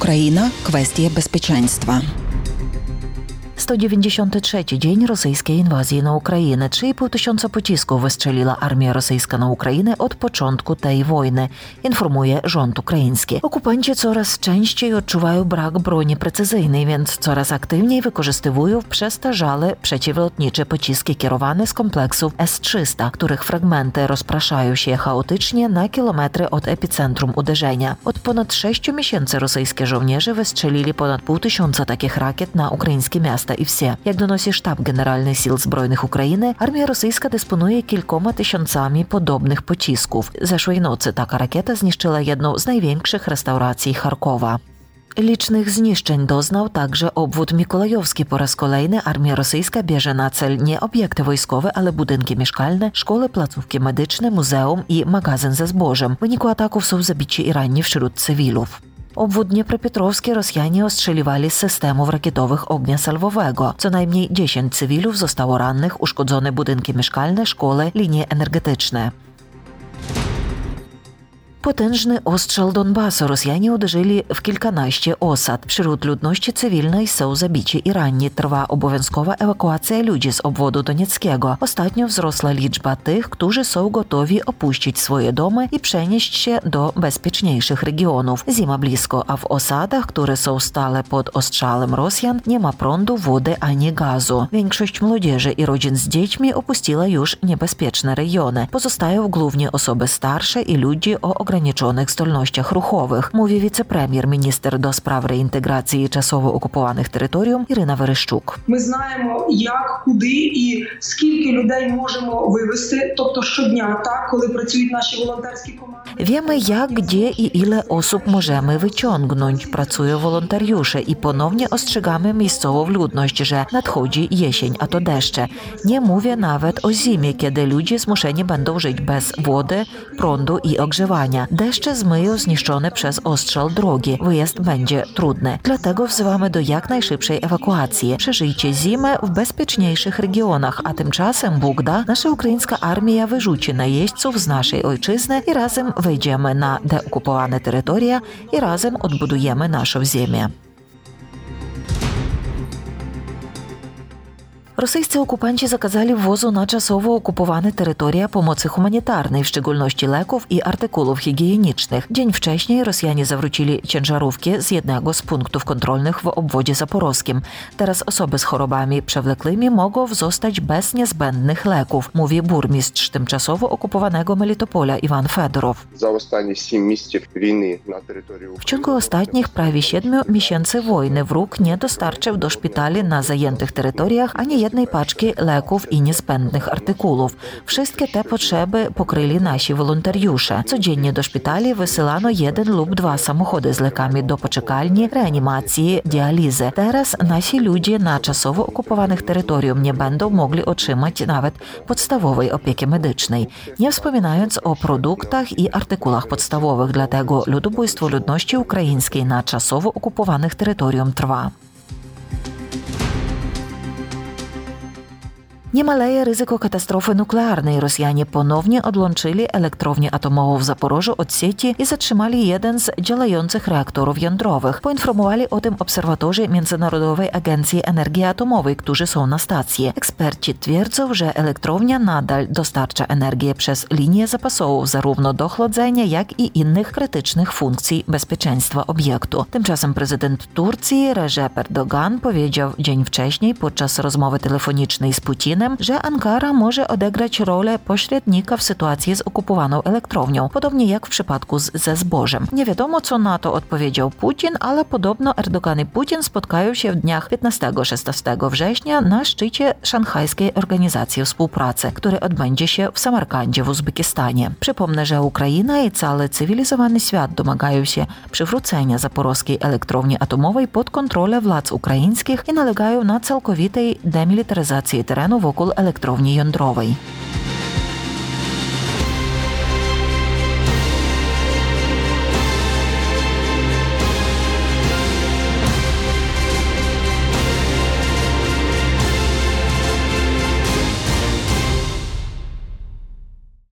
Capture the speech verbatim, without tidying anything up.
Україна – kwestie bezpieczeństwa. sto dziewięćdziesiąty trzeci dzień rosyjskiej inwazji na Ukrainę. trzy i pół tysiąca pocisków wystrzeliła armia rosyjska na Ukrainę od początku tej wojny, informuje rząd ukraiński. Okupanci coraz częściej odczuwają brak broni precyzyjnej, więc coraz aktywniej wykorzystują przestarzałe przeciwlotnicze pociski kierowane z kompleksów S trzysta, których fragmenty rozpraszają się chaotycznie na kilometry od epicentrum uderzenia. Od ponad sześciu miesięcy rosyjskie żołnierze wystrzelili ponad pół tysiąca takich rakiet na ukraińskie miasta i wsie. Jak donosi Sztab Generalny Sił Zbrojnych Ukrainy, armia rosyjska dysponuje kilkoma tysiącami podobnych pocisków. Zeszłej nocy taka rakieta zniszczyła jedną z największych restauracji Charkowa. Licznych zniszczeń doznał także obwód Mikołajowski. Po raz kolejny armia rosyjska bierze na cel nie obiekty wojskowe, ale budynki mieszkalne, szkoły, placówki medyczne, muzeum i magazyn ze zbożem. W wyniku ataków są zabici i ranni wśród cywilów. Obwód Dniepropietrowski Rosjanie ostrzeliwali z systemów rakietowych ognia salwowego. Co najmniej dziesięć cywilów zostało rannych, uszkodzone budynki mieszkalne, szkoły, linie energetyczne. Potężny ostrzał Donbasu. Rosjanie uderzyli w kilkanaście osad. Wśród ludności cywilnej są zabici i ranni. Trwa obowiązkowa ewakuacja ludzi z obwodu donieckiego. Ostatnio wzrosła liczba tych, którzy są gotowi opuścić swoje domy i przenieść się do bezpieczniejszych regionów. Zima blisko, a w osadach, które są stale pod ostrzałem Rosjan, nie ma prądu, wody ani gazu. Większość młodzieży i rodzin z dziećmi opuściła już niebezpieczne rejony. Pozostają głównie osoby starsze i ludzi o ograniczonych zdolnościach ruchowych, mówi wicepremier, minister do spraw реінтеграції czasowo okupowanych terytorium Ірина Верещук. Ми знаємо, як, куди і скільки людей можемо вивезти, тобто щодня, так, коли працюють наші волонтерські команди. Wiemy jak, gdzie i ile osób możemy wyciągnąć. Pracują wolontariusze i ponownie ostrzegamy miejscową ludność, że nadchodzi jesień, a to deszcze. Nie mówię nawet o zimie, kiedy ludzie zmuszeni będą żyć bez wody, prądu i ogrzewania. Deszcze zmyją zniszczone przez ostrzał drogi. Wyjazd będzie trudny. Dlatego wzywamy do jak najszybszej ewakuacji. Przeżyjcie zimę w bezpieczniejszych regionach, a tymczasem Bóg da, nasza ukraińska armia wyrzuci najeźdźców z naszej ojczyzny i razem wejdziemy na deokupowane terytoria i razem odbudujemy naszą ziemię. Rosyjscy okupanci zakazali wwozu na czasowo okupowane terytoria pomocy humanitarnej, w szczególności leków i artykułów higienicznych. Dzień wcześniej Rosjanie zawrócili ciężarówki z jednego z punktów kontrolnych w obwodzie zaporowskim. Teraz osoby z chorobami przewlekłymi mogą zostać bez niezbędnych leków, mówi burmistrz tymczasowo okupowanego Melitopola Iwan Fedorow. Za ostatnie siedem miesięcy wojny na terytorium. W ciągu ostatnich prawie siedmiu miesięcy wojny wróg nie dostarczył do szpitali na zajętych terytoriach ani jednej paczki leków i niezbędnych artykułów. Wszystkie te potrzeby pokryli nasi wolontariusze. Codziennie do szpitali wysyłano jeden lub dwa samochody z lekami do poczekalni, reanimacji, dializy. Teraz nasi ludzie na czasowo okupowanych terytorium nie będą mogli otrzymać nawet podstawowej opieki medycznej, nie wspominając o produktach i artykułach podstawowych. Dlatego ludobójstwo ludności ukraińskiej na czasowo okupowanych terytorium trwa. Nie maleje ryzyko katastrofy nuklearnej. Rosjanie ponownie odłączyli elektrownię atomową w Zaporożu od sieci i zatrzymali jeden z działających reaktorów jądrowych. Poinformowali o tym obserwatorzy Międzynarodowej Agencji Energii Atomowej, którzy są na stacji. Eksperci twierdzą, że elektrownia nadal dostarcza energię przez linię zapasową zarówno do chłodzenia, jak i innych krytycznych funkcji bezpieczeństwa obiektu. Tymczasem prezydent Turcji Recep Erdogan powiedział dzień wcześniej podczas rozmowy telefonicznej z Putinem, że Ankara może odegrać rolę pośrednika w sytuacji z okupowaną elektrownią, podobnie jak w przypadku z, ze zbożem. Nie wiadomo, co na to odpowiedział Putin, ale podobno Erdogan i Putin spotkają się w dniach piętnastego do szesnastego września na szczycie Szanghajskiej Organizacji Współpracy, który odbędzie się w Samarkandzie w Uzbekistanie. Przypomnę, że Ukraina i cały cywilizowany świat domagają się przywrócenia zaporowskiej elektrowni atomowej pod kontrolę władz ukraińskich i nalegają na całkowitej demilitaryzacji terenu wokół elektrowni jądrowej.